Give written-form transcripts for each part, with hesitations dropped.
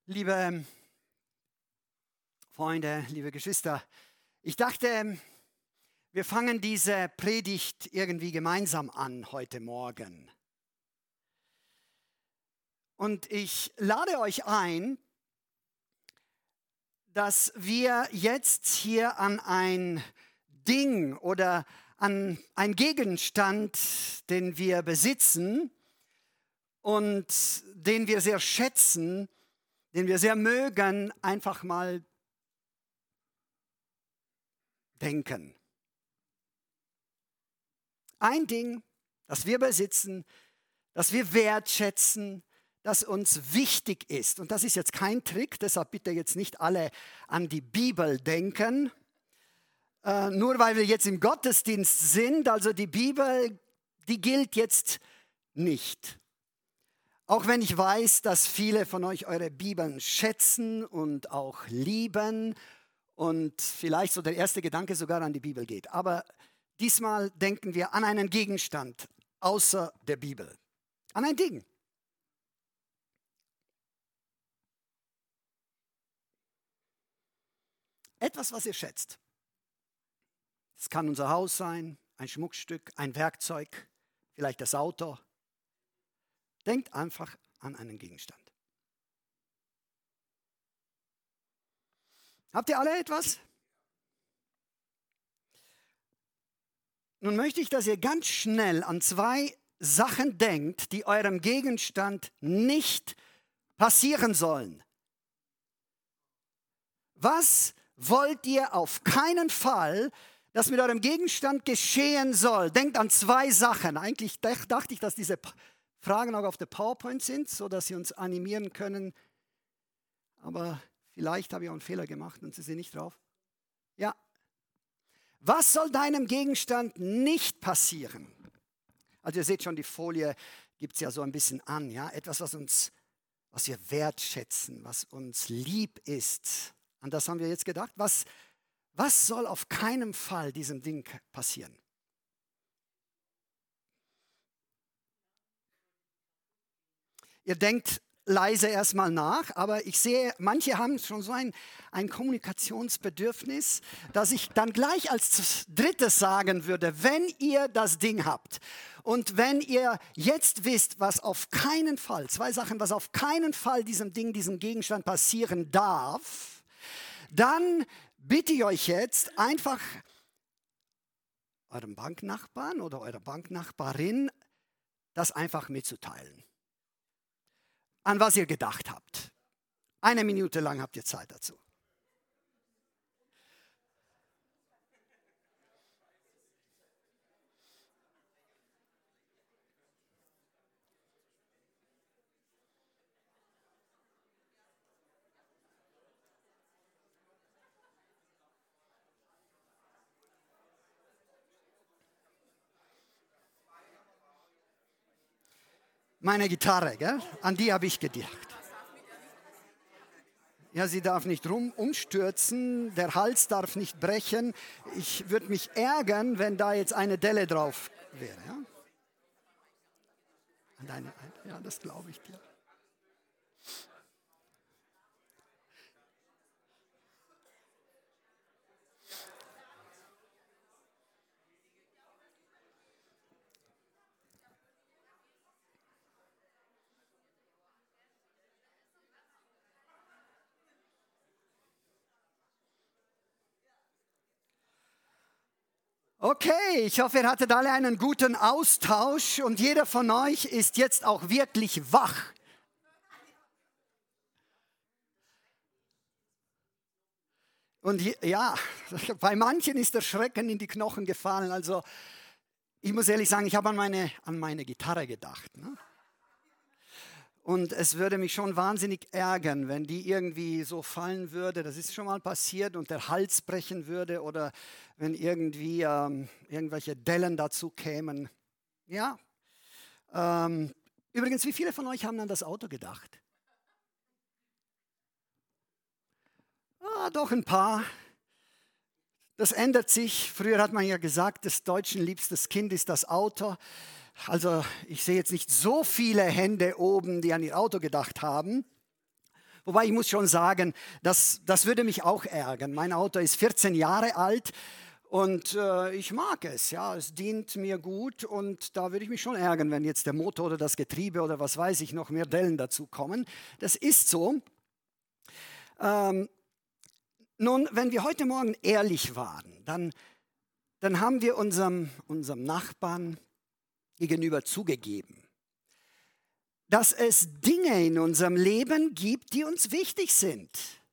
Liebe Freunde, liebe Geschwister, ich dachte, wir fangen diese Predigt irgendwie gemeinsam an heute Morgen. Und ich lade euch ein, dass wir jetzt hier an ein Ding oder an einen Gegenstand, den wir besitzen und den wir sehr schätzen, den wir sehr mögen, einfach mal denken. Ein Ding, das wir besitzen, das wir wertschätzen, das uns wichtig ist. Und das ist jetzt kein Trick, deshalb bitte jetzt nicht alle an die Bibel denken. Nur weil wir jetzt im Gottesdienst sind, also die Bibel, die gilt jetzt nicht. Auch wenn ich weiß, dass viele von euch eure Bibeln schätzen und auch lieben und vielleicht so der erste Gedanke sogar an die Bibel geht. Aber diesmal denken wir an einen Gegenstand außer der Bibel, an ein Ding. Etwas, was ihr schätzt. Es kann unser Haus sein, ein Schmuckstück, ein Werkzeug, vielleicht das Auto. Denkt einfach an einen Gegenstand. Habt ihr alle etwas? Nun möchte ich, dass ihr ganz schnell an zwei Sachen denkt, die eurem Gegenstand nicht passieren sollen. Was wollt ihr auf keinen Fall, dass mit eurem Gegenstand geschehen soll? Denkt an zwei Sachen. Eigentlich dachte ich, dass diese Fragen auch auf der PowerPoint sind, sodass Sie uns animieren können. Aber vielleicht habe ich auch einen Fehler gemacht und Sie sind nicht drauf. Ja. Was soll deinem Gegenstand nicht passieren? Also ihr seht schon, die Folie gibt es ja so ein bisschen an. Ja? Etwas, was wir wertschätzen, was uns lieb ist. An das haben wir jetzt gedacht. Was soll auf keinen Fall diesem Ding passieren? Ihr denkt leise erstmal nach, aber ich sehe, manche haben schon so ein Kommunikationsbedürfnis, dass ich dann gleich als drittes sagen würde, wenn ihr das Ding habt und wenn ihr jetzt wisst, was auf keinen Fall, zwei Sachen, was auf keinen Fall diesem Gegenstand passieren darf, dann bitte ich euch jetzt einfach eurem Banknachbarn oder eurer Banknachbarin das einfach mitzuteilen, an was ihr gedacht habt. 1 Minute lang habt ihr Zeit dazu. Meine Gitarre, gell? An die habe ich gedacht. Ja, sie darf nicht umstürzen, der Hals darf nicht brechen. Ich würde mich ärgern, wenn da jetzt eine Delle drauf wäre. Ja, ja, das glaube ich dir. Okay, ich hoffe, ihr hattet alle einen guten Austausch und jeder von euch ist jetzt auch wirklich wach. Und ja, bei manchen ist der Schrecken in die Knochen gefallen. Also ich muss ehrlich sagen, ich habe an meine Gitarre gedacht. Ne? Und es würde mich schon wahnsinnig ärgern, wenn die irgendwie so fallen würde. Das ist schon mal passiert und der Hals brechen würde oder wenn irgendwie irgendwelche Dellen dazu kämen. Ja. Übrigens, wie viele von euch haben an das Auto gedacht? Doch ein paar. Das ändert sich. Früher hat man ja gesagt, des Deutschen liebstes Kind ist das Auto. Also ich sehe jetzt nicht so viele Hände oben, die an ihr Auto gedacht haben. Wobei ich muss schon sagen, das würde mich auch ärgern. Mein Auto ist 14 Jahre alt und ich mag es. Ja, es dient mir gut und da würde ich mich schon ärgern, wenn jetzt der Motor oder das Getriebe oder was weiß ich noch mehr Dellen dazu kommen. Das ist so. Nun, wenn wir heute Morgen ehrlich waren, dann haben wir unserem Nachbarn gegenüber zugegeben, dass es Dinge in unserem Leben gibt, die uns wichtig sind,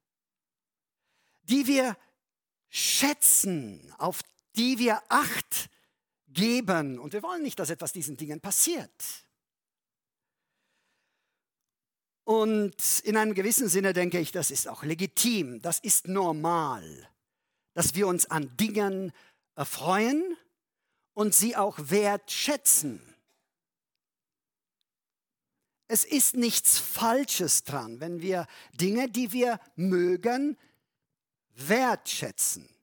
die wir schätzen, auf die wir Acht geben. Und wir wollen nicht, dass etwas diesen Dingen passiert. Und in einem gewissen Sinne denke ich, das ist auch legitim, das ist normal, dass wir uns an Dingen erfreuen und sie auch wertschätzen. Es ist nichts Falsches dran, wenn wir Dinge, die wir mögen, wertschätzen.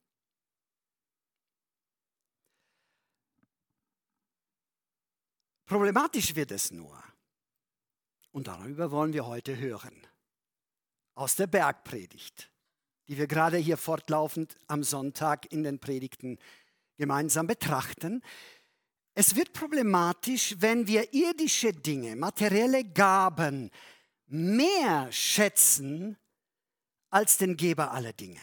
Problematisch wird es nur, und darüber wollen wir heute hören, aus der Bergpredigt, die wir gerade hier fortlaufend am Sonntag in den Predigten gemeinsam betrachten. Es wird problematisch, wenn wir irdische Dinge, materielle Gaben mehr schätzen als den Geber aller Dinge.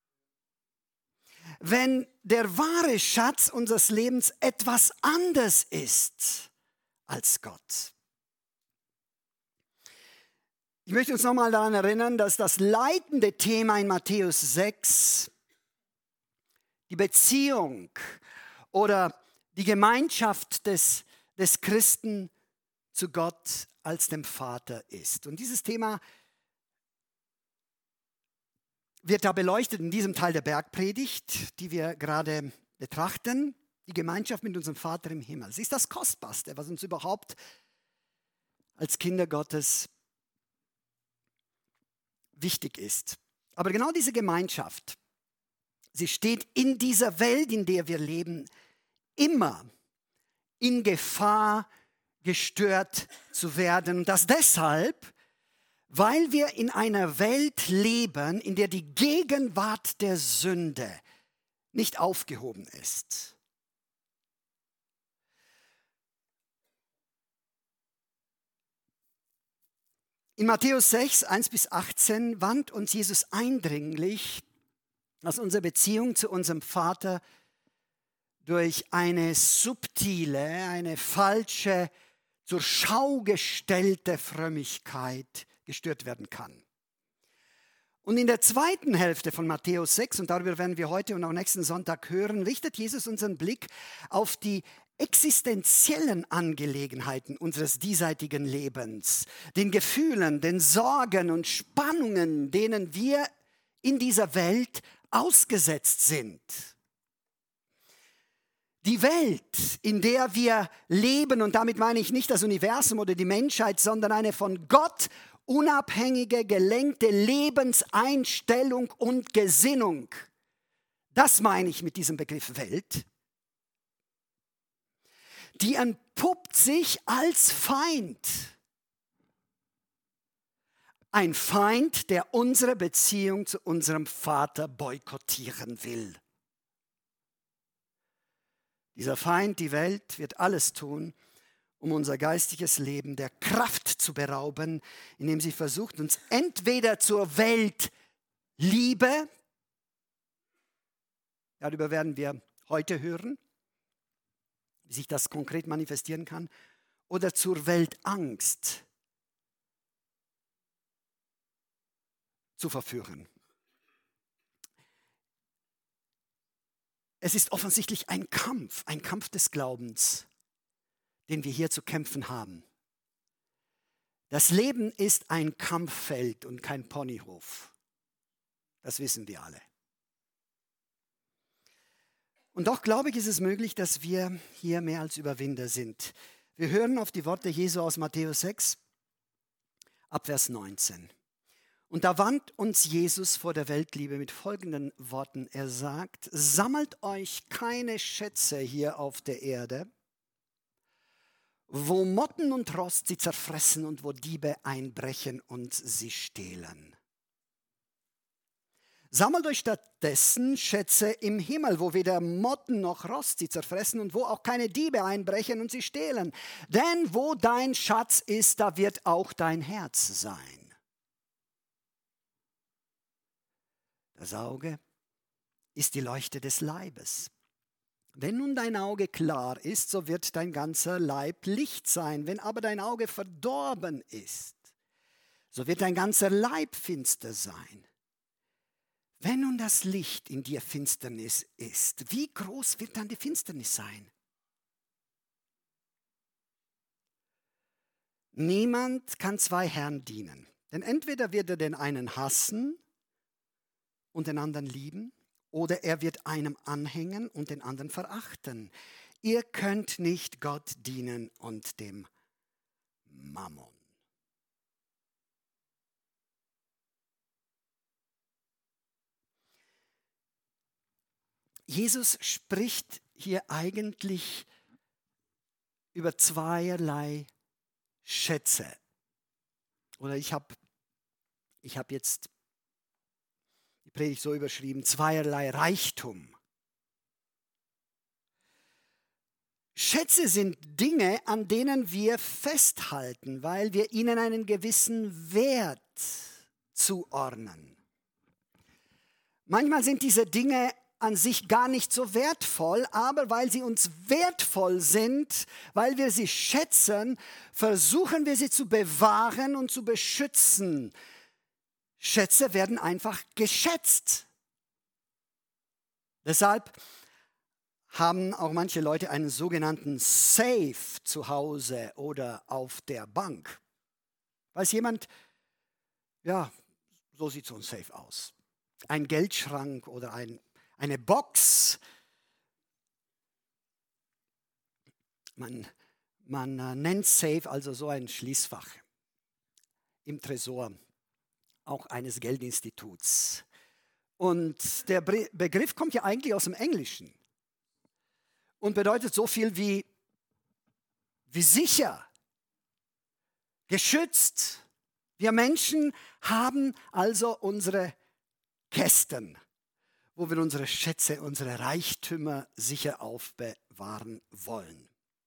Wenn der wahre Schatz unseres Lebens etwas anderes ist als Gott. Ich möchte uns nochmal daran erinnern, dass das leitende Thema in Matthäus 6 die Beziehung oder die Gemeinschaft des Christen zu Gott als dem Vater ist. Und dieses Thema wird da beleuchtet in diesem Teil der Bergpredigt, die wir gerade betrachten, die Gemeinschaft mit unserem Vater im Himmel. Sie ist das Kostbarste, was uns überhaupt als Kinder Gottes wichtig ist. Aber genau diese Gemeinschaft, sie steht in dieser Welt, in der wir leben, immer in Gefahr, gestört zu werden. Und das deshalb, weil wir in einer Welt leben, in der die Gegenwart der Sünde nicht aufgehoben ist. In Matthäus 6, 1-18 warnt uns Jesus eindringlich, dass unsere Beziehung zu unserem Vater durch eine subtile, eine falsche, zur Schau gestellte Frömmigkeit gestört werden kann. Und in der zweiten Hälfte von Matthäus 6, und darüber werden wir heute und auch nächsten Sonntag hören, richtet Jesus unseren Blick auf die existenziellen Angelegenheiten unseres diesseitigen Lebens, den Gefühlen, den Sorgen und Spannungen, denen wir in dieser Welt ausgesetzt sind. Die Welt, in der wir leben, und damit meine ich nicht das Universum oder die Menschheit, sondern eine von Gott unabhängige, gelenkte Lebenseinstellung und Gesinnung. Das meine ich mit diesem Begriff Welt. Die entpuppt sich als Feind. Ein Feind, der unsere Beziehung zu unserem Vater boykottieren will. Dieser Feind, die Welt, wird alles tun, um unser geistiges Leben der Kraft zu berauben, indem sie versucht, uns entweder zur Weltliebe, darüber werden wir heute hören, wie sich das konkret manifestieren kann, oder zur Weltangst zu verführen. Es ist offensichtlich ein Kampf des Glaubens, den wir hier zu kämpfen haben. Das Leben ist ein Kampffeld und kein Ponyhof. Das wissen wir alle. Und doch glaube ich, ist es möglich, dass wir hier mehr als Überwinder sind. Wir hören auf die Worte Jesu aus Matthäus 6, ab Vers 19. Und da warnt uns Jesus vor der Weltliebe mit folgenden Worten. Er sagt, sammelt euch keine Schätze hier auf der Erde, wo Motten und Rost sie zerfressen und wo Diebe einbrechen und sie stehlen. Sammelt euch stattdessen Schätze im Himmel, wo weder Motten noch Rost sie zerfressen und wo auch keine Diebe einbrechen und sie stehlen. Denn wo dein Schatz ist, da wird auch dein Herz sein. Das Auge ist die Leuchte des Leibes. Wenn nun dein Auge klar ist, so wird dein ganzer Leib Licht sein. Wenn aber dein Auge verdorben ist, so wird dein ganzer Leib finster sein. Wenn nun das Licht in dir Finsternis ist, wie groß wird dann die Finsternis sein? Niemand kann zwei Herren dienen, denn entweder wird er den einen hassen und den anderen lieben, oder er wird einem anhängen und den anderen verachten. Ihr könnt nicht Gott dienen und dem Mammon. Jesus spricht hier eigentlich über zweierlei Schätze. Oder ich habe jetzt die Predigt so überschrieben, zweierlei Reichtum. Schätze sind Dinge, an denen wir festhalten, weil wir ihnen einen gewissen Wert zuordnen. Manchmal sind diese Dinge an sich gar nicht so wertvoll, aber weil sie uns wertvoll sind, weil wir sie schätzen, versuchen wir sie zu bewahren und zu beschützen. Schätze werden einfach geschätzt. Deshalb haben auch manche Leute einen sogenannten Safe zu Hause oder auf der Bank. Weiß jemand, ja, so sieht so ein Safe aus. Ein Geldschrank oder eine Box. Man nennt Safe also so ein Schließfach im Tresor, auch eines Geldinstituts. Und der Begriff kommt ja eigentlich aus dem Englischen und bedeutet so viel wie sicher, geschützt. Wir Menschen haben also unsere Kästen, wo wir unsere Schätze, unsere Reichtümer sicher aufbewahren wollen.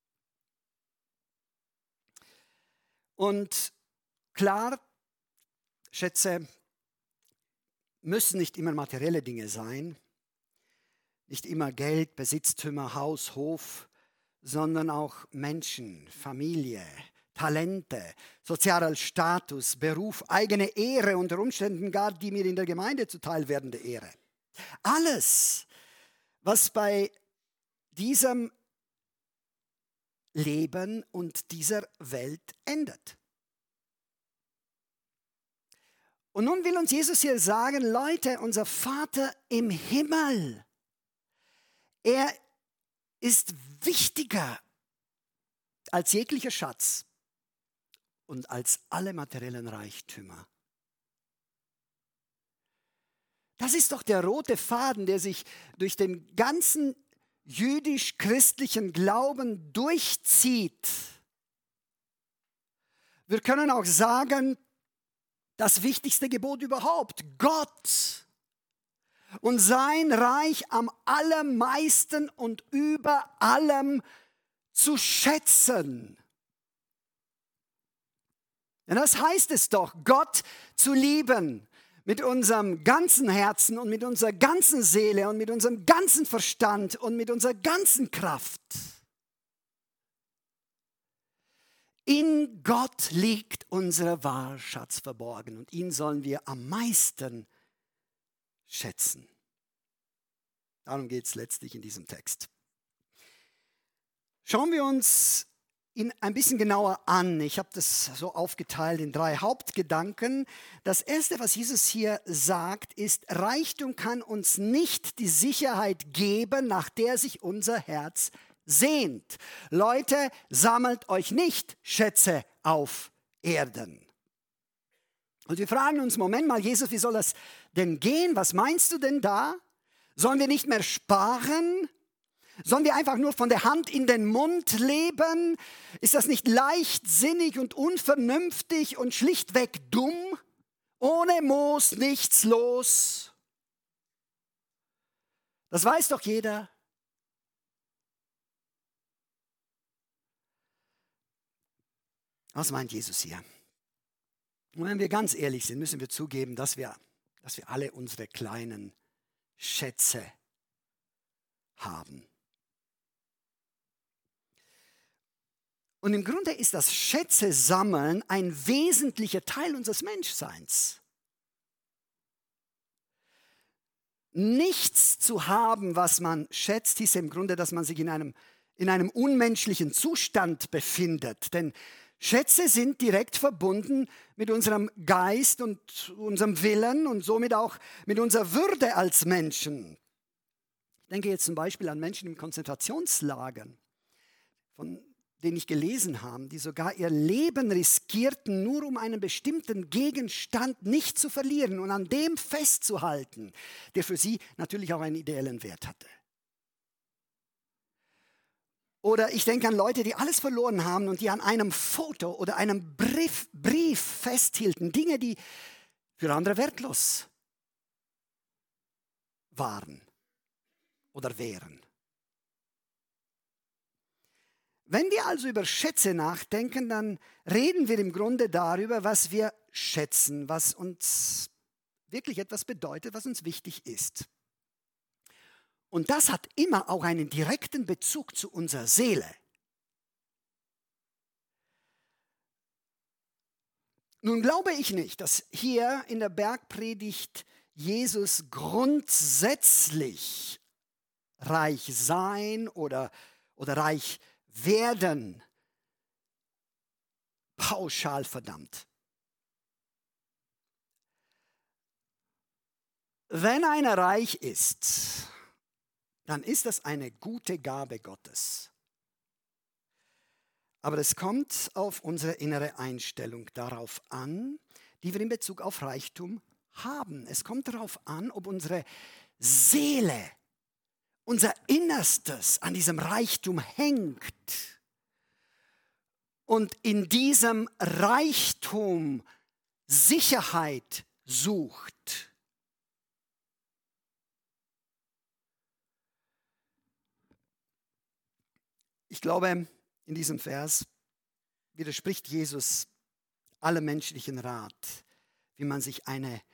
Und klar, Schätze müssen nicht immer materielle Dinge sein, nicht immer Geld, Besitztümer, Haus, Hof, sondern auch Menschen, Familie, Talente, sozialer Status, Beruf, eigene Ehre, unter Umständen gar die mir in der Gemeinde zuteil werdende Ehre. Alles, was bei diesem Leben und dieser Welt endet. Und nun will uns Jesus hier sagen, Leute, unser Vater im Himmel, er ist wichtiger als jeglicher Schatz und als alle materiellen Reichtümer. Das ist doch der rote Faden, der sich durch den ganzen jüdisch-christlichen Glauben durchzieht. Wir können auch sagen, das wichtigste Gebot überhaupt, Gott und sein Reich am allermeisten und über allem zu schätzen. Denn das heißt es doch, Gott zu lieben mit unserem ganzen Herzen und mit unserer ganzen Seele und mit unserem ganzen Verstand und mit unserer ganzen Kraft. In Gott liegt unser wahrer Schatz verborgen und ihn sollen wir am meisten schätzen. Darum geht es letztlich in diesem Text. Schauen wir uns ihn ein bisschen genauer an. Ich habe das so aufgeteilt in 3 Hauptgedanken. Das erste, was Jesus hier sagt, ist, Reichtum kann uns nicht die Sicherheit geben, nach der sich unser Herz sehnt. Leute, sammelt euch nicht Schätze auf Erden. Und wir fragen uns, Moment mal, Jesus, wie soll das denn gehen? Was meinst du denn da? Sollen wir nicht mehr sparen? Sollen wir einfach nur von der Hand in den Mund leben? Ist das nicht leichtsinnig und unvernünftig und schlichtweg dumm? Ohne Moos nichts los. Das weiß doch jeder. Was meint Jesus hier? Und wenn wir ganz ehrlich sind, müssen wir zugeben, dass wir alle unsere kleinen Schätze haben. Und im Grunde ist das Schätze-Sammeln ein wesentlicher Teil unseres Menschseins. Nichts zu haben, was man schätzt, hieß im Grunde, dass man sich in einem unmenschlichen Zustand befindet. Denn Schätze sind direkt verbunden mit unserem Geist und unserem Willen und somit auch mit unserer Würde als Menschen. Ich denke jetzt zum Beispiel an Menschen in Konzentrationslagern, von denen ich gelesen habe, die sogar ihr Leben riskierten, nur um einen bestimmten Gegenstand nicht zu verlieren und an dem festzuhalten, der für sie natürlich auch einen ideellen Wert hatte. Oder ich denke an Leute, die alles verloren haben und die an einem Foto oder einem Brief festhielten, Dinge, die für andere wertlos waren oder wären. Wenn wir also über Schätze nachdenken, dann reden wir im Grunde darüber, was wir schätzen, was uns wirklich etwas bedeutet, was uns wichtig ist. Und das hat immer auch einen direkten Bezug zu unserer Seele. Nun glaube ich nicht, dass hier in der Bergpredigt Jesus grundsätzlich reich sein oder reich werden pauschal verdammt. Wenn einer reich ist, dann ist das eine gute Gabe Gottes. Aber es kommt auf unsere innere Einstellung darauf an, die wir in Bezug auf Reichtum haben. Es kommt darauf an, ob unsere Seele, unser Innerstes an diesem Reichtum hängt und in diesem Reichtum Sicherheit sucht. Ich glaube, in diesem Vers widerspricht Jesus allem menschlichen Rat, wie man sich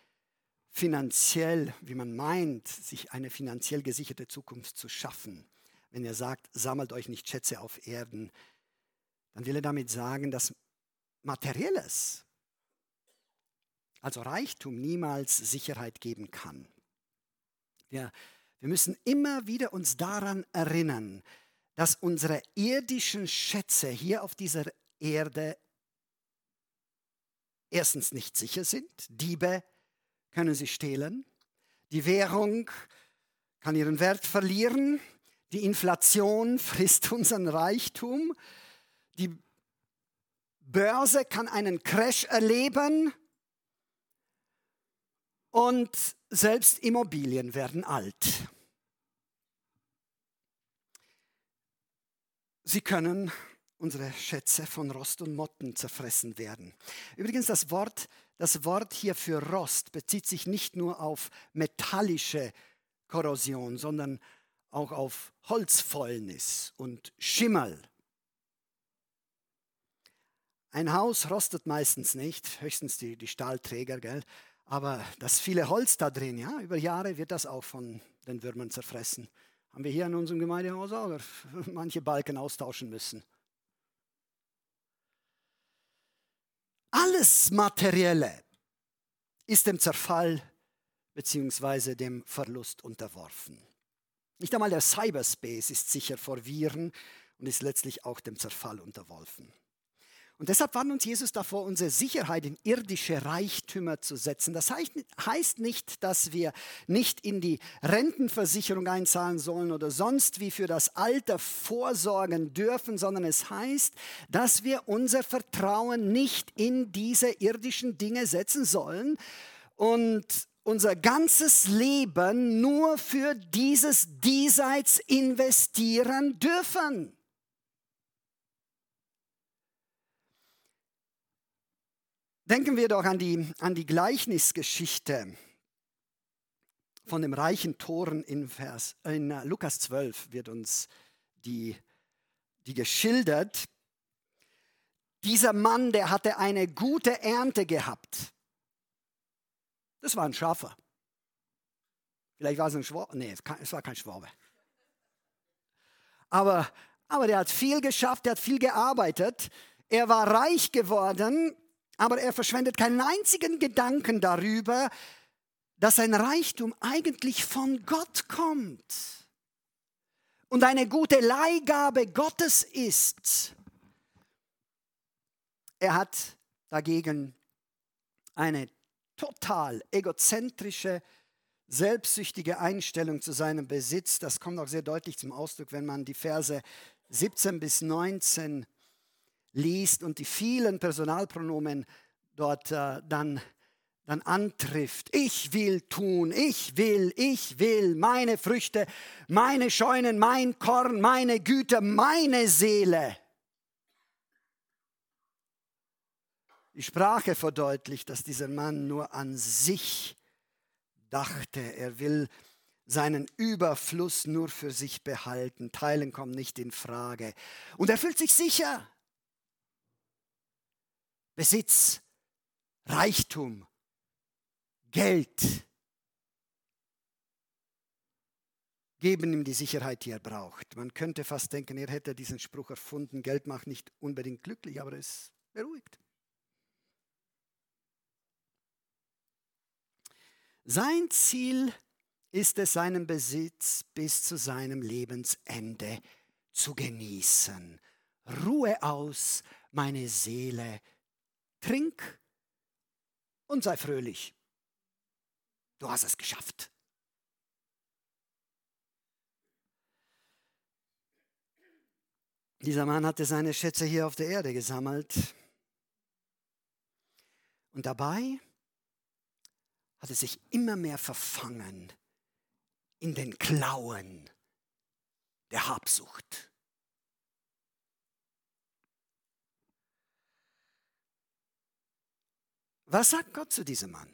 wie man meint, sich eine finanziell gesicherte Zukunft zu schaffen. Wenn er sagt, sammelt euch nicht Schätze auf Erden, dann will er damit sagen, dass Materielles, also Reichtum, niemals Sicherheit geben kann. Wir müssen immer wieder uns daran erinnern, dass unsere irdischen Schätze hier auf dieser Erde erstens nicht sicher sind. Diebe können sie stehlen. Die Währung kann ihren Wert verlieren. Die Inflation frisst unseren Reichtum. Die Börse kann einen Crash erleben. Und selbst Immobilien werden alt. Sie können, unsere Schätze, von Rost und Motten zerfressen werden. Übrigens, das Wort hier für Rost bezieht sich nicht nur auf metallische Korrosion, sondern auch auf Holzfäulnis und Schimmel. Ein Haus rostet meistens nicht, höchstens die Stahlträger, gell? Aber das viele Holz da drin, ja, über Jahre wird das auch von den Würmern zerfressen. Haben wir hier in unserem Gemeindehaus auch manche Balken austauschen müssen. Alles Materielle ist dem Zerfall bzw. dem Verlust unterworfen. Nicht einmal der Cyberspace ist sicher vor Viren und ist letztlich auch dem Zerfall unterworfen. Und deshalb warnt uns Jesus davor, unsere Sicherheit in irdische Reichtümer zu setzen. Das heißt nicht, dass wir nicht in die Rentenversicherung einzahlen sollen oder sonst wie für das Alter vorsorgen dürfen, sondern es heißt, dass wir unser Vertrauen nicht in diese irdischen Dinge setzen sollen und unser ganzes Leben nur für dieses Diesseits investieren dürfen. Denken wir doch an die Gleichnisgeschichte von dem reichen Toren in Lukas 12 wird uns die geschildert. Dieser Mann, der hatte eine gute Ernte gehabt. Das war ein Schafer. Vielleicht war es ein Schwabe. Nee, es war kein Schwabe. Aber der hat viel geschafft, der hat viel gearbeitet. Er war reich geworden, aber er verschwendet keinen einzigen Gedanken darüber, dass sein Reichtum eigentlich von Gott kommt und eine gute Leihgabe Gottes ist. Er hat dagegen eine total egozentrische, selbstsüchtige Einstellung zu seinem Besitz. Das kommt auch sehr deutlich zum Ausdruck, wenn man die Verse 17 bis 19 liest und die vielen Personalpronomen dort dann antrifft. Ich will tun, ich will, meine Früchte, meine Scheunen, mein Korn, meine Güter, meine Seele. Die Sprache verdeutlicht, dass dieser Mann nur an sich dachte. Er will seinen Überfluss nur für sich behalten. Teilen kommt nicht in Frage. Und er fühlt sich sicher. Besitz, Reichtum, Geld geben ihm die Sicherheit, die er braucht. Man könnte fast denken, er hätte diesen Spruch erfunden, Geld macht nicht unbedingt glücklich, aber es beruhigt. Sein Ziel ist es, seinen Besitz bis zu seinem Lebensende zu genießen. Ruhe aus, meine Seele, trink und sei fröhlich. Du hast es geschafft. Dieser Mann hatte seine Schätze hier auf der Erde gesammelt. Und dabei hat er sich immer mehr verfangen in den Klauen der Habsucht. Was sagt Gott zu diesem Mann?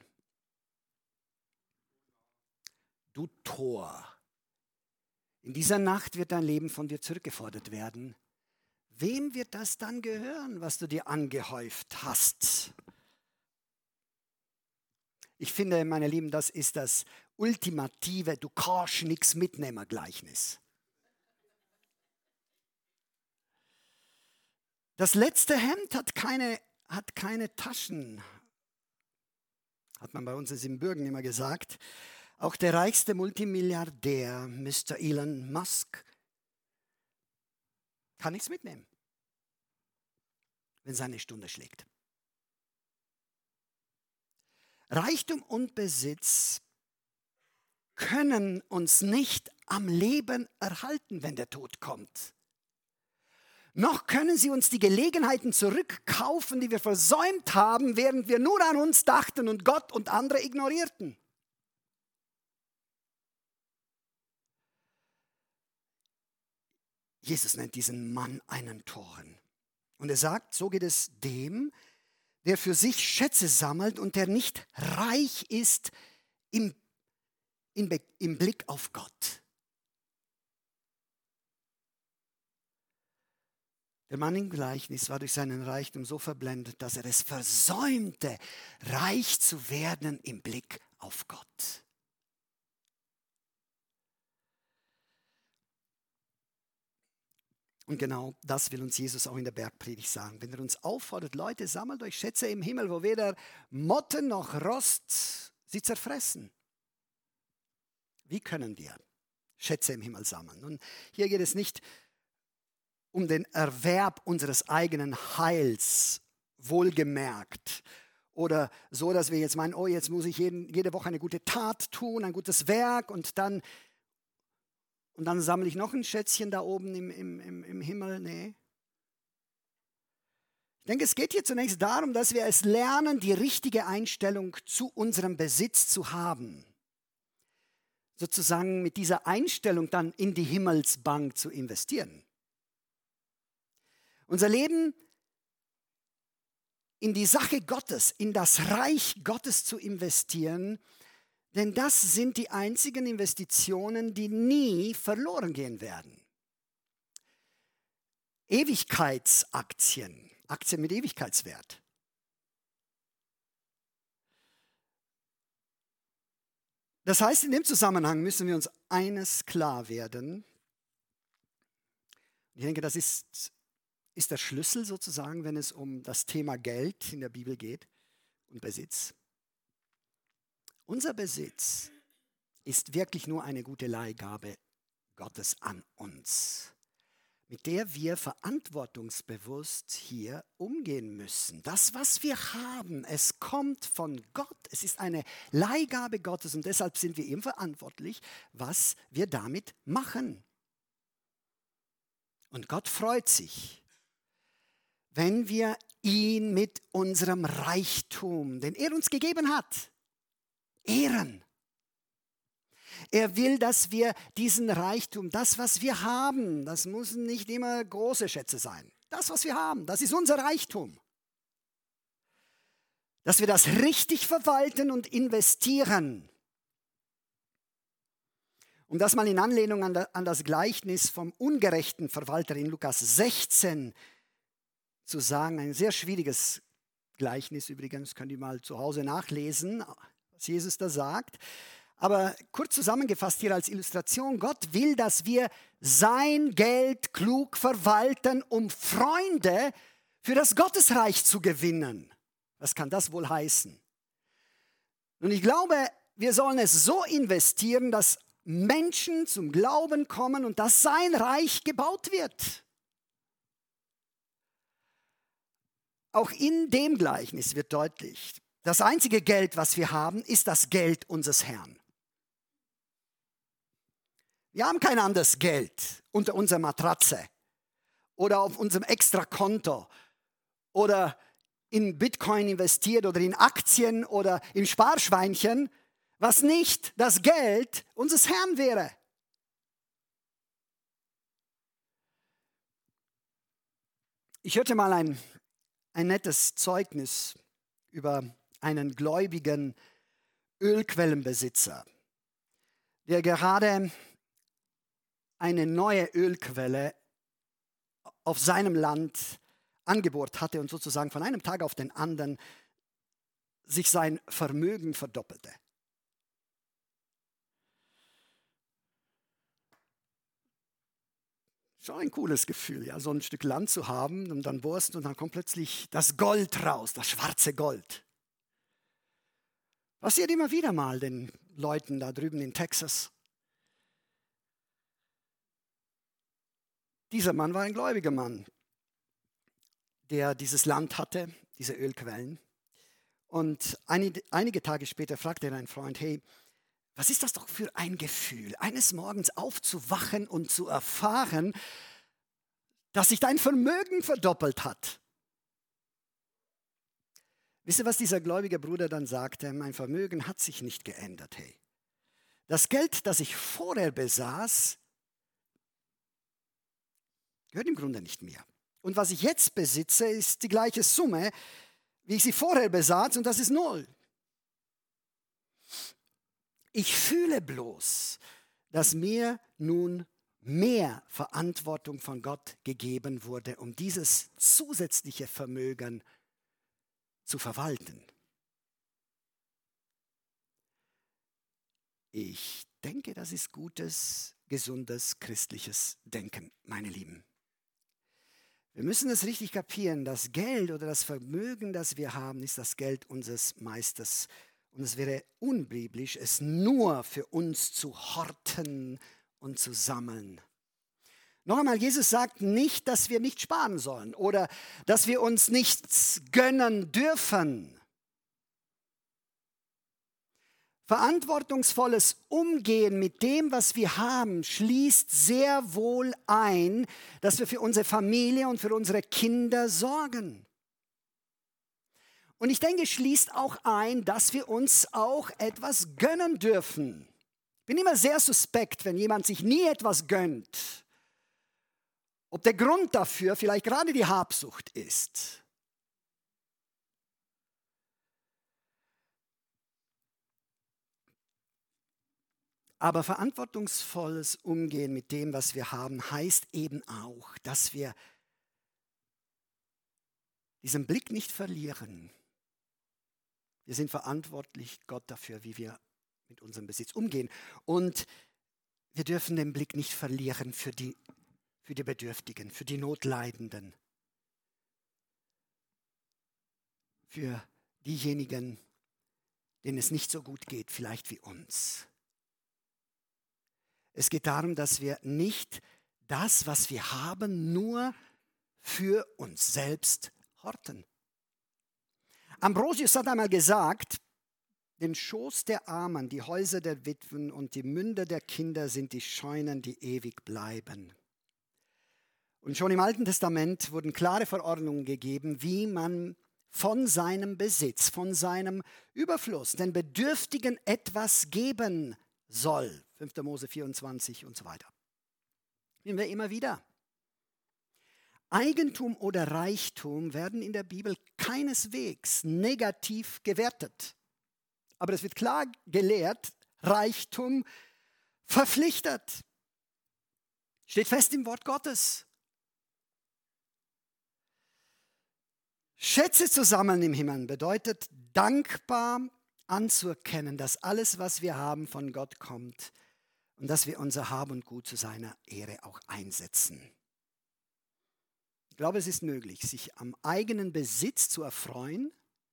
Du Tor, in dieser Nacht wird dein Leben von dir zurückgefordert werden. Wem wird das dann gehören, was du dir angehäuft hast? Ich finde, meine Lieben, das ist das ultimative Du kannst nichts mitnehmen Gleichnis. Das letzte Hemd hat keine Taschen, hat man bei uns in Siebenbürgen immer gesagt. Auch der reichste Multimilliardär, Mr. Elon Musk, kann nichts mitnehmen, wenn seine Stunde schlägt. Reichtum und Besitz können uns nicht am Leben erhalten, wenn der Tod kommt. Noch können sie uns die Gelegenheiten zurückkaufen, die wir versäumt haben, während wir nur an uns dachten und Gott und andere ignorierten. Jesus nennt diesen Mann einen Toren. Und er sagt, so geht es dem, der für sich Schätze sammelt und der nicht reich ist im Blick auf Gott. Der Mann im Gleichnis war durch seinen Reichtum so verblendet, dass er es versäumte, reich zu werden im Blick auf Gott. Und genau das will uns Jesus auch in der Bergpredigt sagen. Wenn er uns auffordert, Leute, sammelt euch Schätze im Himmel, wo weder Motten noch Rost sie zerfressen. Wie können wir Schätze im Himmel sammeln? Und hier geht es nicht um den Erwerb unseres eigenen Heils, wohlgemerkt. Oder so, dass wir jetzt meinen, oh, jetzt muss ich jede Woche eine gute Tat tun, ein gutes Werk und dann sammle ich noch ein Schätzchen da oben im Himmel. Nee. Ich denke, es geht hier zunächst darum, dass wir es lernen, die richtige Einstellung zu unserem Besitz zu haben. Sozusagen mit dieser Einstellung dann in die Himmelsbank zu investieren. Unser Leben in die Sache Gottes, in das Reich Gottes zu investieren, Denn das sind die einzigen Investitionen, die nie verloren gehen werden. Ewigkeitsaktien, Aktien mit Ewigkeitswert. Das heißt, in dem Zusammenhang müssen wir uns eines klar werden. Ich denke, das ist der Schlüssel sozusagen, wenn es um das Thema Geld in der Bibel geht und Besitz. Unser Besitz ist wirklich nur eine gute Leihgabe Gottes an uns, mit der wir verantwortungsbewusst hier umgehen müssen. Das, was wir haben, es kommt von Gott. Es ist eine Leihgabe Gottes und deshalb sind wir ihm verantwortlich, was wir damit machen. Und Gott freut sich, wenn wir ihn mit unserem Reichtum, den er uns gegeben hat, ehren. Er will, dass wir diesen Reichtum, das, was wir haben, das müssen nicht immer große Schätze sein. Das, was wir haben, das ist unser Reichtum. Dass wir das richtig verwalten und investieren. Um das mal in Anlehnung an das Gleichnis vom ungerechten Verwalter in Lukas 16 zu sagen, ein sehr schwieriges Gleichnis übrigens, könnt ihr mal zu Hause nachlesen, was Jesus da sagt. Aber kurz zusammengefasst hier als Illustration, Gott will, dass wir sein Geld klug verwalten, um Freunde für das Gottesreich zu gewinnen. Was kann das wohl heißen? Und ich glaube, wir sollen es so investieren, dass Menschen zum Glauben kommen und dass sein Reich gebaut wird. Auch in dem Gleichnis wird deutlich, das einzige Geld, was wir haben, ist das Geld unseres Herrn. Wir haben kein anderes Geld unter unserer Matratze oder auf unserem Extrakonto oder in Bitcoin investiert oder in Aktien oder im Sparschweinchen, was nicht das Geld unseres Herrn wäre. Ich hörte mal ein nettes Zeugnis über einen gläubigen Ölquellenbesitzer, der gerade eine neue Ölquelle auf seinem Land angebohrt hatte und sozusagen von einem Tag auf den anderen sich sein Vermögen verdoppelte. Schon ein cooles Gefühl, ja, so ein Stück Land zu haben und dann bohrst und dann kommt plötzlich das Gold raus, das schwarze Gold. Passiert immer wieder mal den Leuten da drüben in Texas. Dieser Mann war ein gläubiger Mann, der dieses Land hatte, diese Ölquellen. Und einige Tage später fragte er einen Freund, hey, was ist das doch für ein Gefühl, eines Morgens aufzuwachen und zu erfahren, dass sich dein Vermögen verdoppelt hat? Wisst ihr, was dieser gläubige Bruder dann sagte? Mein Vermögen hat sich nicht geändert, hey. Das Geld, das ich vorher besaß, gehört im Grunde nicht mehr. Und was ich jetzt besitze, ist die gleiche Summe, wie ich sie vorher besaß, und das ist 0. Ich fühle bloß, dass mir nun mehr Verantwortung von Gott gegeben wurde, um dieses zusätzliche Vermögen zu verwalten. Ich denke, das ist gutes, gesundes, christliches Denken, meine Lieben. Wir müssen es richtig kapieren, das Geld oder das Vermögen, das wir haben, ist das Geld unseres Meisters. Und es wäre unbiblisch, es nur für uns zu horten und zu sammeln. Noch einmal, Jesus sagt nicht, dass wir nicht sparen sollen oder dass wir uns nichts gönnen dürfen. Verantwortungsvolles Umgehen mit dem, was wir haben, schließt sehr wohl ein, dass wir für unsere Familie und für unsere Kinder sorgen. Und ich denke, schließt auch ein, dass wir uns auch etwas gönnen dürfen. Ich bin immer sehr suspekt, wenn jemand sich nie etwas gönnt. Ob der Grund dafür vielleicht gerade die Habsucht ist. Aber verantwortungsvolles Umgehen mit dem, was wir haben, heißt eben auch, dass wir diesen Blick nicht verlieren. Wir sind verantwortlich, Gott, dafür, wie wir mit unserem Besitz umgehen. Und wir dürfen den Blick nicht verlieren für die Bedürftigen, für die Notleidenden, für diejenigen, denen es nicht so gut geht, vielleicht wie uns. Es geht darum, dass wir nicht das, was wir haben, nur für uns selbst horten. Ambrosius hat einmal gesagt, den Schoß der Armen, die Häuser der Witwen und die Münder der Kinder sind die Scheunen, die ewig bleiben. Und schon im Alten Testament wurden klare Verordnungen gegeben, wie man von seinem Besitz, von seinem Überfluss den Bedürftigen etwas geben soll. 5. Mose 24 und so weiter. Nehmen wir immer wieder. Eigentum oder Reichtum werden in der Bibel keineswegs negativ gewertet. Aber es wird klar gelehrt, Reichtum verpflichtet. Steht fest im Wort Gottes. Schätze zu sammeln im Himmel bedeutet dankbar anzuerkennen, dass alles, was wir haben, von Gott kommt und dass wir unser Hab und Gut zu seiner Ehre auch einsetzen. Ich glaube, es ist möglich, sich am eigenen Besitz zu erfreuen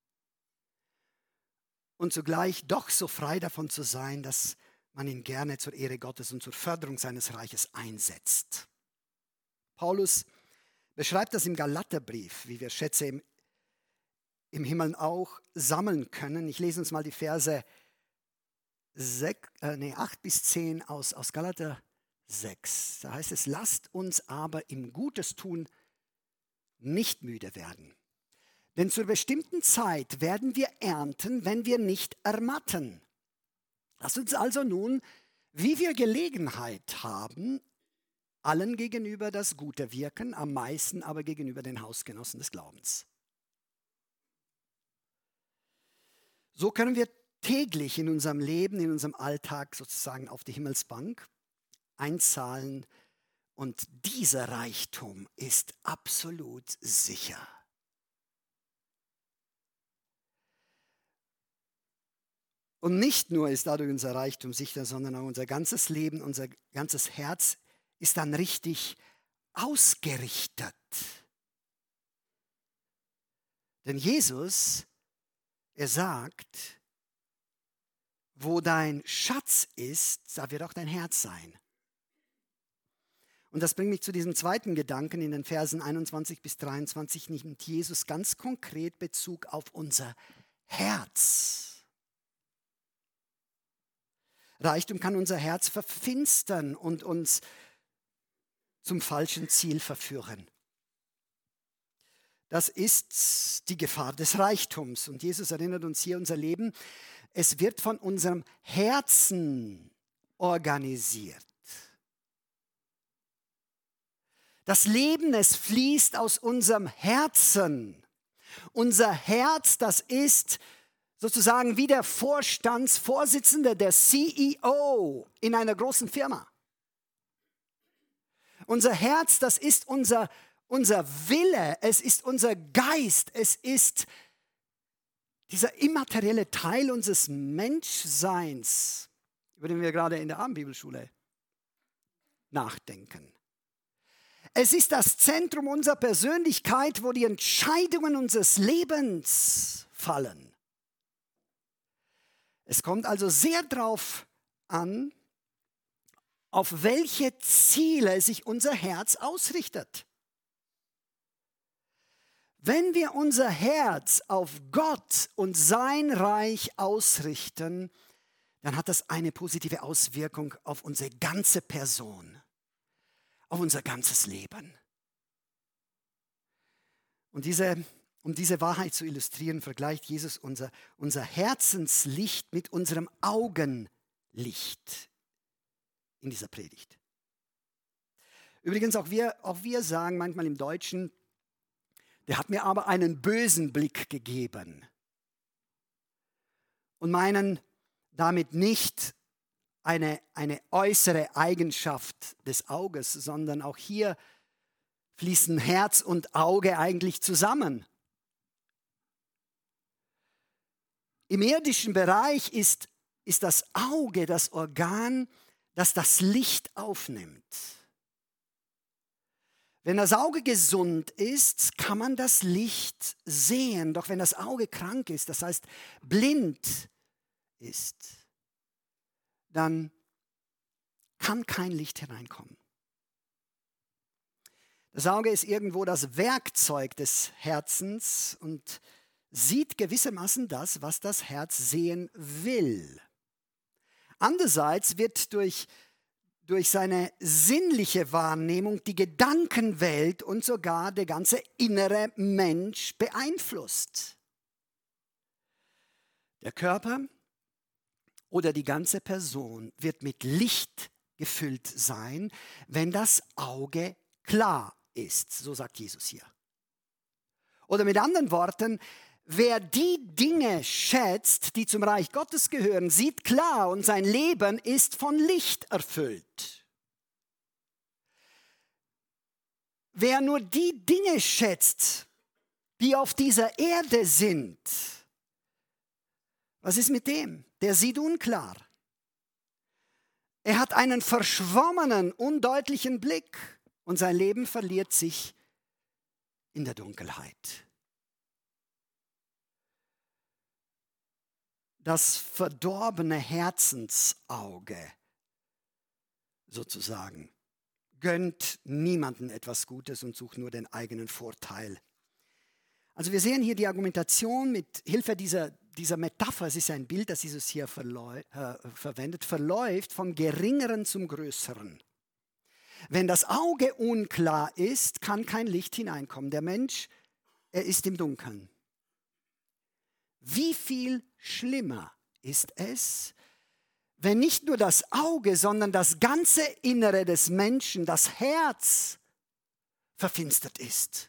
und zugleich doch so frei davon zu sein, dass man ihn gerne zur Ehre Gottes und zur Förderung seines Reiches einsetzt. Paulus beschreibt das im Galaterbrief, wie wir Schätze im Himmel auch sammeln können. Ich lese uns mal die Verse 8 bis 10 aus Galater 6. Da heißt es, lasst uns aber im Gutes tun nicht müde werden. Denn zur bestimmten Zeit werden wir ernten, wenn wir nicht ermatten. Lasst uns also nun, wie wir Gelegenheit haben, allen gegenüber das Gute wirken, am meisten aber gegenüber den Hausgenossen des Glaubens. So können wir täglich in unserem Leben, in unserem Alltag sozusagen auf die Himmelsbank einzahlen und dieser Reichtum ist absolut sicher. Und nicht nur ist dadurch unser Reichtum sicher, sondern auch unser ganzes Leben, unser ganzes Herz ist dann richtig ausgerichtet. Denn Jesus, er sagt, wo dein Schatz ist, da wird auch dein Herz sein. Und das bringt mich zu diesem zweiten Gedanken. In den Versen 21 bis 23 nimmt Jesus ganz konkret Bezug auf unser Herz. Reichtum kann unser Herz verfinstern und uns zum falschen Ziel verführen. Das ist die Gefahr des Reichtums. Und Jesus erinnert uns hier, unser Leben, es wird von unserem Herzen organisiert. Das Leben, es fließt aus unserem Herzen. Unser Herz, das ist sozusagen wie der Vorstandsvorsitzende, der CEO in einer großen Firma. Unser Herz, das ist unser Wille, es ist unser Geist, es ist dieser immaterielle Teil unseres Menschseins, über den wir gerade in der Abendbibelschule nachdenken. Es ist das Zentrum unserer Persönlichkeit, wo die Entscheidungen unseres Lebens fallen. Es kommt also sehr darauf an, auf welche Ziele sich unser Herz ausrichtet. Wenn wir unser Herz auf Gott und sein Reich ausrichten, dann hat das eine positive Auswirkung auf unsere ganze Person, auf unser ganzes Leben. Und um diese Wahrheit zu illustrieren, vergleicht Jesus unser Herzenslicht mit unserem Augenlicht in dieser Predigt. Übrigens, auch wir sagen manchmal im Deutschen, der hat mir aber einen bösen Blick gegeben. Und meinen damit nicht eine äußere Eigenschaft des Auges, sondern auch hier fließen Herz und Auge eigentlich zusammen. Im irdischen Bereich ist das Auge das Organ, das das Licht aufnimmt. Wenn das Auge gesund ist, kann man das Licht sehen. Doch wenn das Auge krank ist, das heißt blind ist, dann kann kein Licht hineinkommen. Das Auge ist irgendwo das Werkzeug des Herzens und sieht gewissermaßen das, was das Herz sehen will. Andererseits wird durch seine sinnliche Wahrnehmung die Gedankenwelt und sogar der ganze innere Mensch beeinflusst. Der Körper oder die ganze Person wird mit Licht gefüllt sein, wenn das Auge klar ist, so sagt Jesus hier. Oder mit anderen Worten, wer die Dinge schätzt, die zum Reich Gottes gehören, sieht klar und sein Leben ist von Licht erfüllt. Wer nur die Dinge schätzt, die auf dieser Erde sind, was ist mit dem? Der sieht unklar. Er hat einen verschwommenen, undeutlichen Blick und sein Leben verliert sich in der Dunkelheit. Das verdorbene Herzensauge sozusagen gönnt niemandem etwas Gutes und sucht nur den eigenen Vorteil. Also wir sehen hier die Argumentation mit Hilfe dieser Metapher, es ist ein Bild, das Jesus hier verwendet, verläuft vom Geringeren zum Größeren. Wenn das Auge unklar ist, kann kein Licht hineinkommen. Der Mensch, er ist im Dunkeln. Wie viel schlimmer ist es, wenn nicht nur das Auge, sondern das ganze Innere des Menschen, das Herz, verfinstert ist.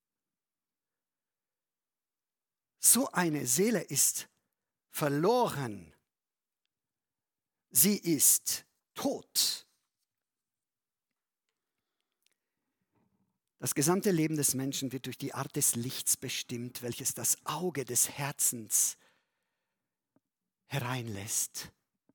So eine Seele ist verloren. Sie ist tot. Das gesamte Leben des Menschen wird durch die Art des Lichts bestimmt, welches das Auge des Herzens hereinlässt.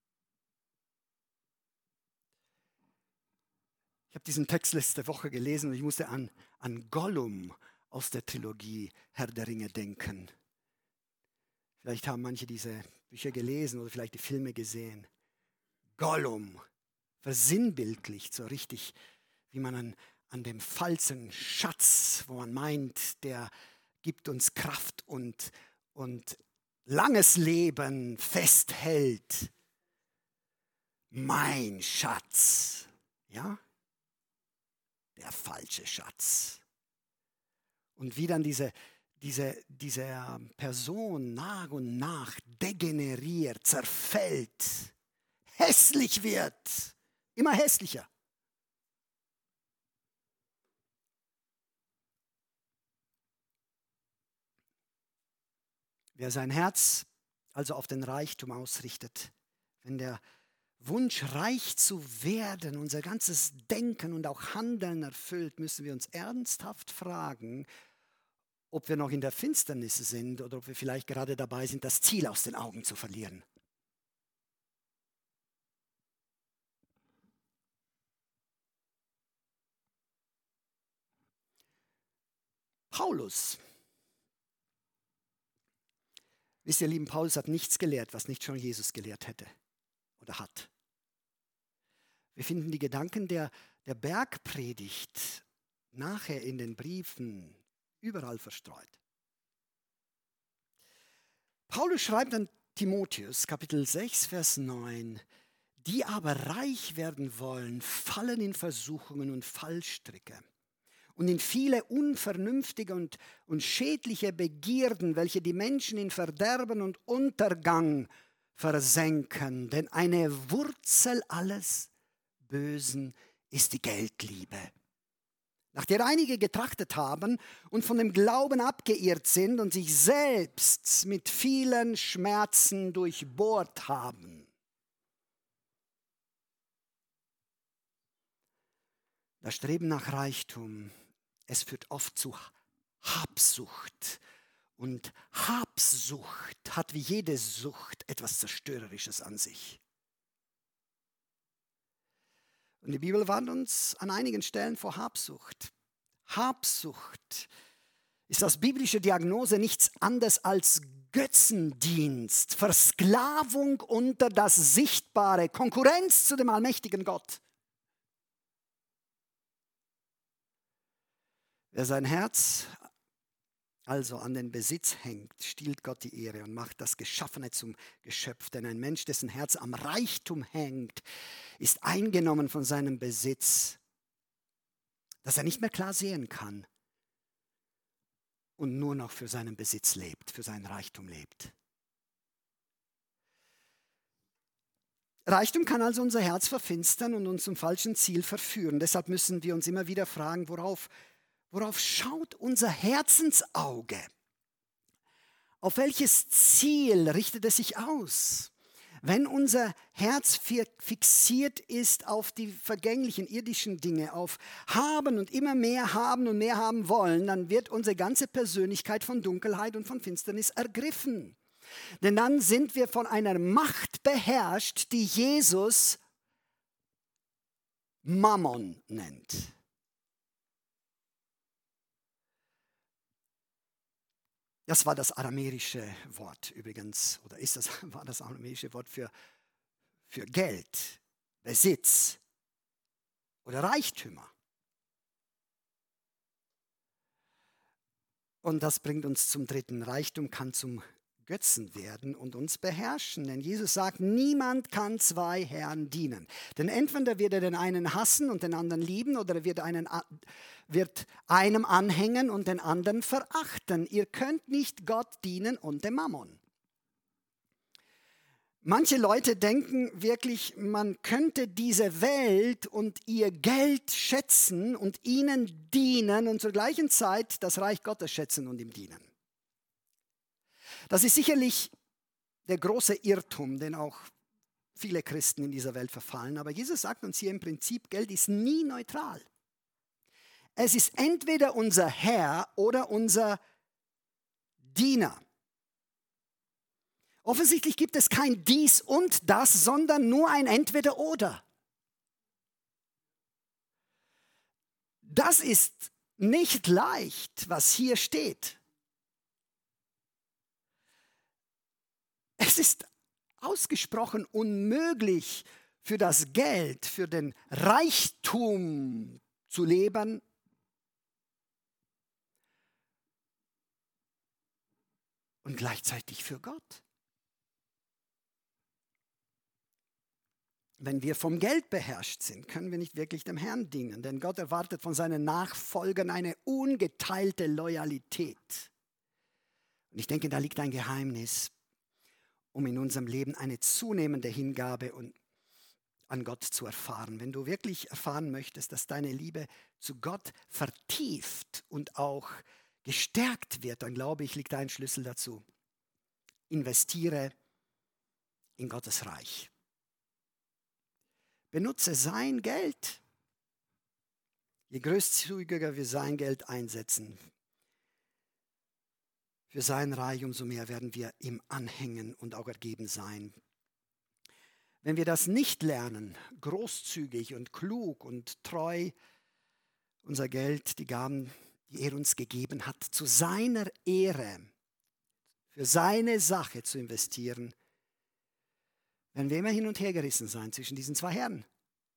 Ich habe diesen Text letzte Woche gelesen und ich musste an Gollum aus der Trilogie Herr der Ringe denken. Vielleicht haben manche diese Bücher gelesen oder vielleicht die Filme gesehen. Gollum versinnbildlicht so richtig, wie man an dem falschen Schatz, wo man meint, der gibt uns Kraft und langes Leben festhält. Mein Schatz, ja? Der falsche Schatz. Und wie dann diese Person nach und nach degeneriert, zerfällt, hässlich wird, immer hässlicher. Wer sein Herz also auf den Reichtum ausrichtet, wenn der Wunsch, reich zu werden, unser ganzes Denken und auch Handeln erfüllt, müssen wir uns ernsthaft fragen, ob wir noch in der Finsternis sind oder ob wir vielleicht gerade dabei sind, das Ziel aus den Augen zu verlieren. Paulus. Wisst ihr, lieben, Paulus hat nichts gelehrt, was nicht schon Jesus gelehrt hätte oder hat. Wir finden die Gedanken der Bergpredigt nachher in den Briefen überall verstreut. Paulus schreibt an Timotheus, Kapitel 6, Vers 9, die aber reich werden wollen, fallen in Versuchungen und Fallstricke und in viele unvernünftige und schädliche Begierden, welche die Menschen in Verderben und Untergang versenken. Denn eine Wurzel alles Bösen ist die Geldliebe, nach der einige getrachtet haben und von dem Glauben abgeirrt sind und sich selbst mit vielen Schmerzen durchbohrt haben. Das Streben nach Reichtum, es führt oft zu Habsucht. Und Habsucht hat wie jede Sucht etwas Zerstörerisches an sich. Und die Bibel warnt uns an einigen Stellen vor Habsucht. Habsucht ist aus biblischer Diagnose nichts anderes als Götzendienst, Versklavung unter das Sichtbare, Konkurrenz zu dem allmächtigen Gott. Wer sein Herz also an den Besitz hängt, stiehlt Gott die Ehre und macht das Geschaffene zum Geschöpf. Denn ein Mensch, dessen Herz am Reichtum hängt, ist eingenommen von seinem Besitz, dass er nicht mehr klar sehen kann und nur noch für seinen Besitz lebt, für seinen Reichtum lebt. Reichtum kann also unser Herz verfinstern und uns zum falschen Ziel verführen. Deshalb müssen wir uns immer wieder fragen, worauf schaut unser Herzensauge? Auf welches Ziel richtet es sich aus? Wenn unser Herz fixiert ist auf die vergänglichen irdischen Dinge, auf haben und immer mehr haben und mehr haben wollen, dann wird unsere ganze Persönlichkeit von Dunkelheit und von Finsternis ergriffen. Denn dann sind wir von einer Macht beherrscht, die Jesus Mammon nennt. Das war das aramäische Wort übrigens, oder war das aramäische Wort für Geld, Besitz oder Reichtümer. Und das bringt uns zum dritten. Reichtum kann zum Götzen werden und uns beherrschen. Denn Jesus sagt, niemand kann zwei Herren dienen. Denn entweder wird er den einen hassen und den anderen lieben, oder er wird einem anhängen und den anderen verachten. Ihr könnt nicht Gott dienen und dem Mammon. Manche Leute denken wirklich, man könnte diese Welt und ihr Geld schätzen und ihnen dienen und zur gleichen Zeit das Reich Gottes schätzen und ihm dienen. Das ist sicherlich der große Irrtum, den auch viele Christen in dieser Welt verfallen. Aber Jesus sagt uns hier im Prinzip, Geld ist nie neutral. Es ist entweder unser Herr oder unser Diener. Offensichtlich gibt es kein dies und das, sondern nur ein entweder oder. Das ist nicht leicht, was hier steht. Es ist ausgesprochen unmöglich für das Geld, für den Reichtum zu leben und gleichzeitig für Gott. Wenn wir vom Geld beherrscht sind, können wir nicht wirklich dem Herrn dienen, denn Gott erwartet von seinen Nachfolgern eine ungeteilte Loyalität. Und ich denke, da liegt ein Geheimnis, um in unserem Leben eine zunehmende Hingabe an Gott zu erfahren. Wenn du wirklich erfahren möchtest, dass deine Liebe zu Gott vertieft und auch gestärkt wird, dann glaube ich, liegt ein Schlüssel dazu. Investiere in Gottes Reich. Benutze sein Geld. Je großzügiger wir sein Geld einsetzen, für sein Reich, umso mehr werden wir ihm anhängen und auch ergeben sein. Wenn wir das nicht lernen, großzügig und klug und treu unser Geld, die Gaben, die er uns gegeben hat, zu seiner Ehre, für seine Sache zu investieren, werden wir immer hin und her gerissen sein zwischen diesen zwei Herren.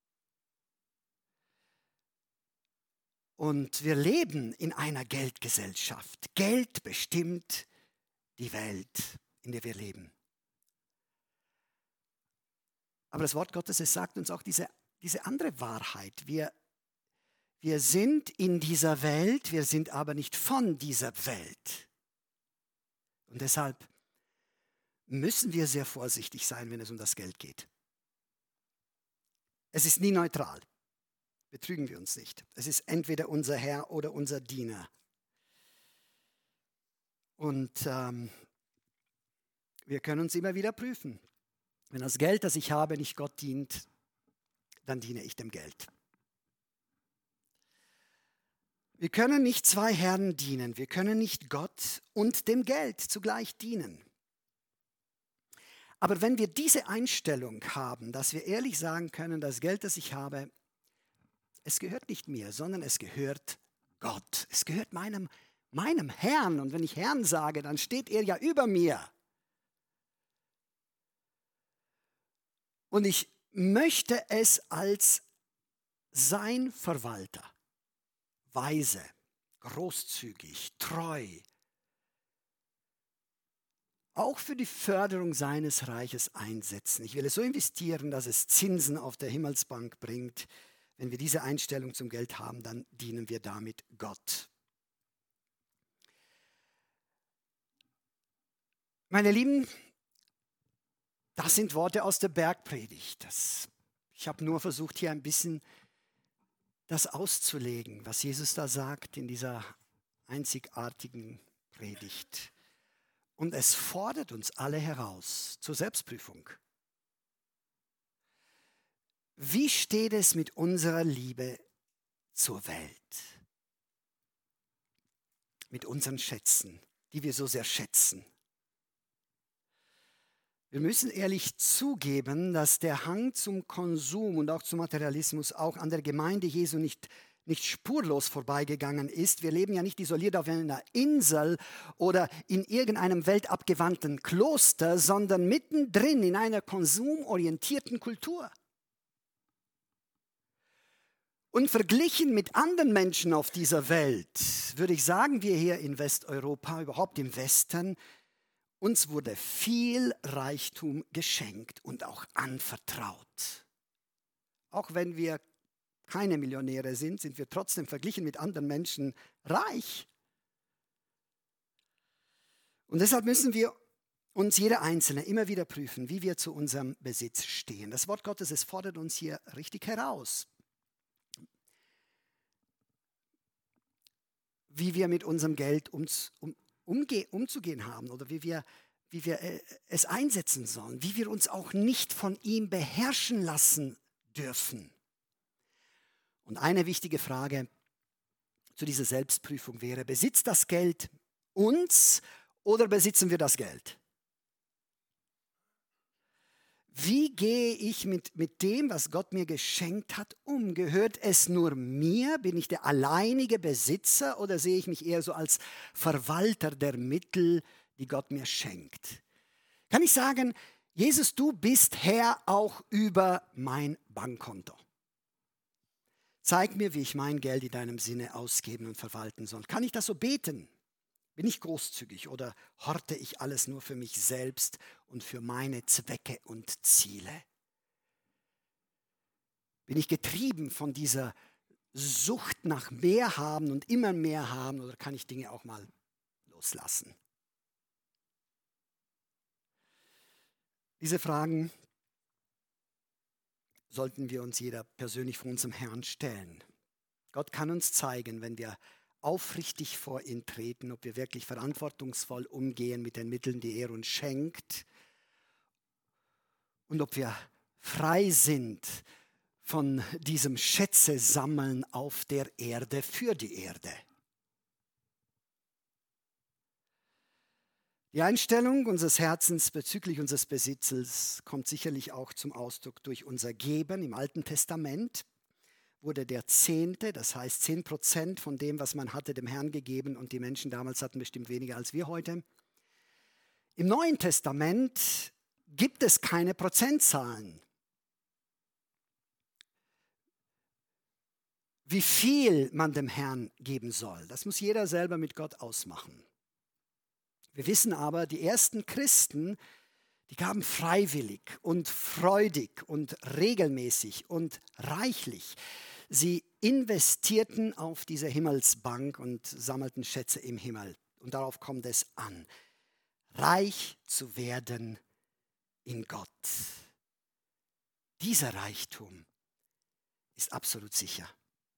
Und wir leben in einer Geldgesellschaft. Geld bestimmt die Welt, in der wir leben. Aber das Wort Gottes, es sagt uns auch diese andere Wahrheit. Wir sind in dieser Welt, wir sind aber nicht von dieser Welt. Und deshalb müssen wir sehr vorsichtig sein, wenn es um das Geld geht. Es ist nie neutral. Betrügen wir uns nicht. Es ist entweder unser Herr oder unser Diener. Und wir können uns immer wieder prüfen. Wenn das Geld, das ich habe, nicht Gott dient, dann diene ich dem Geld. Wir können nicht zwei Herren dienen. Wir können nicht Gott und dem Geld zugleich dienen. Aber wenn wir diese Einstellung haben, dass wir ehrlich sagen können, das Geld, das ich habe, es gehört nicht mir, sondern es gehört Gott. Es gehört meinem Herrn. Und wenn ich Herrn sage, dann steht er ja über mir. Und ich möchte es als sein Verwalter, weise, großzügig, treu, auch für die Förderung seines Reiches einsetzen. Ich will es so investieren, dass es Zinsen auf der Himmelsbank bringt. Wenn wir diese Einstellung zum Geld haben, dann dienen wir damit Gott. Meine Lieben, das sind Worte aus der Bergpredigt. Ich habe nur versucht, hier ein bisschen das auszulegen, was Jesus da sagt in dieser einzigartigen Predigt. Und es fordert uns alle heraus zur Selbstprüfung. Wie steht es mit unserer Liebe zur Welt? Mit unseren Schätzen, die wir so sehr schätzen. Wir müssen ehrlich zugeben, dass der Hang zum Konsum und auch zum Materialismus auch an der Gemeinde Jesu nicht spurlos vorbeigegangen ist. Wir leben ja nicht isoliert auf einer Insel oder in irgendeinem weltabgewandten Kloster, sondern mittendrin in einer konsumorientierten Kultur. Und verglichen mit anderen Menschen auf dieser Welt, würde ich sagen, wir hier in Westeuropa, überhaupt im Westen, uns wurde viel Reichtum geschenkt und auch anvertraut. Auch wenn wir keine Millionäre sind, sind wir trotzdem verglichen mit anderen Menschen reich. Und deshalb müssen wir uns jeder Einzelne immer wieder prüfen, wie wir zu unserem Besitz stehen. Das Wort Gottes, es fordert uns hier richtig heraus, wie wir mit unserem Geld umzugehen haben oder wie wir es einsetzen sollen, wie wir uns auch nicht von ihm beherrschen lassen dürfen. Und eine wichtige Frage zu dieser Selbstprüfung wäre, besitzt das Geld uns oder besitzen wir das Geld? Wie gehe ich mit dem, was Gott mir geschenkt hat, um? Gehört es nur mir? Bin ich der alleinige Besitzer oder sehe ich mich eher so als Verwalter der Mittel, die Gott mir schenkt? Kann ich sagen, Jesus, du bist Herr auch über mein Bankkonto. Zeig mir, wie ich mein Geld in deinem Sinne ausgeben und verwalten soll. Kann ich das so beten? Bin ich großzügig oder horte ich alles nur für mich selbst und für meine Zwecke und Ziele? Bin ich getrieben von dieser Sucht nach mehr haben und immer mehr haben oder kann ich Dinge auch mal loslassen? Diese Fragen sollten wir uns jeder persönlich vor unserem Herrn stellen. Gott kann uns zeigen, wenn wir aufrichtig vor ihn treten, ob wir wirklich verantwortungsvoll umgehen mit den Mitteln, die er uns schenkt und ob wir frei sind von diesem Schätze sammeln auf der Erde für die Erde. Die Einstellung unseres Herzens bezüglich unseres Besitzes kommt sicherlich auch zum Ausdruck durch unser Geben. Im Alten Testament wurde der Zehnte, das heißt 10% von dem, was man hatte, dem Herrn gegeben und die Menschen damals hatten bestimmt weniger als wir heute. Im Neuen Testament gibt es keine Prozentzahlen. Wie viel man dem Herrn geben soll, das muss jeder selber mit Gott ausmachen. Wir wissen aber, die ersten Christen, die gaben freiwillig und freudig und regelmäßig und reichlich. Sie investierten auf diese Himmelsbank und sammelten Schätze im Himmel. Und darauf kommt es an, reich zu werden in Gott. Dieser Reichtum ist absolut sicher.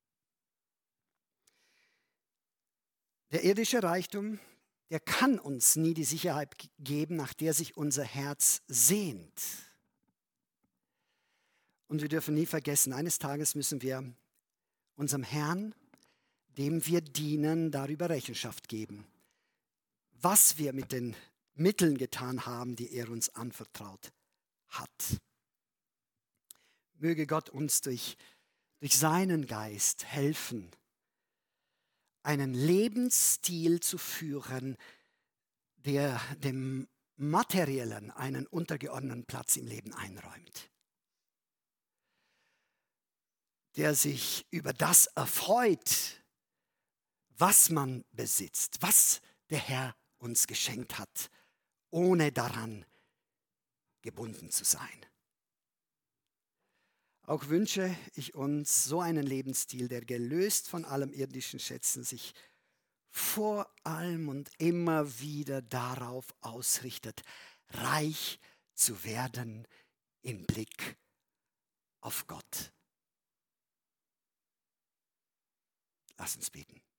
Der irdische Reichtum, der kann uns nie die Sicherheit geben, nach der sich unser Herz sehnt. Und wir dürfen nie vergessen, eines Tages müssen wir unserem Herrn, dem wir dienen, darüber Rechenschaft geben, was wir mit den Mitteln getan haben, die er uns anvertraut hat. Möge Gott uns durch seinen Geist helfen, einen Lebensstil zu führen, der dem Materiellen einen untergeordneten Platz im Leben einräumt. Der sich über das erfreut, was man besitzt, was der Herr uns geschenkt hat, ohne daran gebunden zu sein. Auch wünsche ich uns so einen Lebensstil, der gelöst von allem irdischen Schätzen sich vor allem und immer wieder darauf ausrichtet, reich zu werden im Blick auf Gott. Lass uns beten.